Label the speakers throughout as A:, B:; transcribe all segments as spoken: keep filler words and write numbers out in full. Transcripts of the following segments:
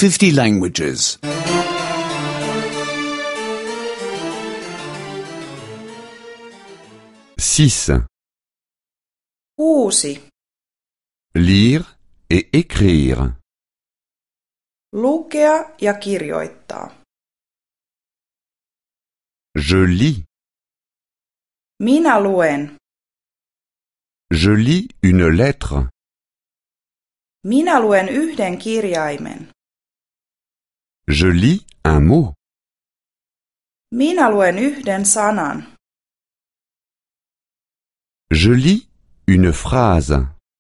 A: fifty languages.
B: six.
C: Kuusi.
B: Lire et écrire.
C: Lukea ja kirjoittaa.
B: Je lis.
C: Minä luen.
B: Je lis une lettre.
C: Minä luen yhden kirjaimen.
B: Je lis un mot.
C: Minä luen yhden sanan.
B: Je lis une phrase.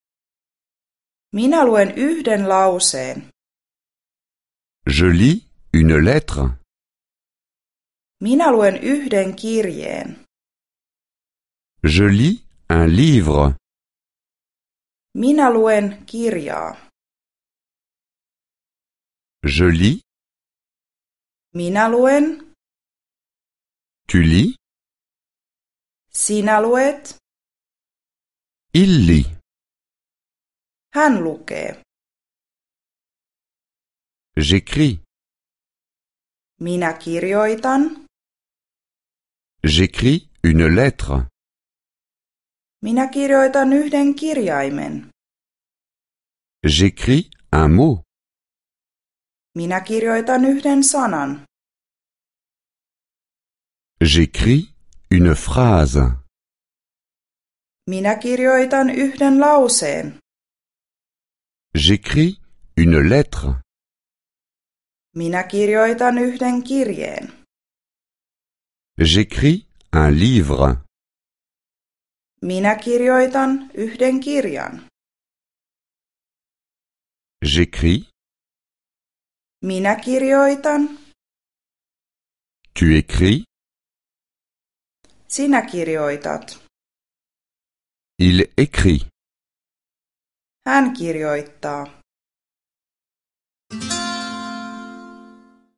C: Minä luen yhden lauseen.
B: Je lis une lettre.
C: Minä luen yhden kirjeen.
B: Je lis un livre.
C: Minä luen kirjaa.
B: Je lis.
C: Minä luen.
B: Tu lis.
C: Sinä luet.
B: Il lit.
C: Hän lukee.
B: J'écris.
C: Minä kirjoitan.
B: J'écris une lettre.
C: Minä kirjoitan yhden kirjaimen.
B: J'écris un mot.
C: Minä kirjoitan yhden sanan.
B: J'écris une phrase.
C: Minä kirjoitan yhden lauseen.
B: J'écris une lettre.
C: Minä kirjoitan yhden kirjeen.
B: J'écris un livre.
C: Minä kirjoitan yhden kirjan.
B: J'écris.
C: Minä kirjoitan.
B: Tu écris.
C: Sinä kirjoitat.
B: Il écrit.
C: Hän kirjoittaa.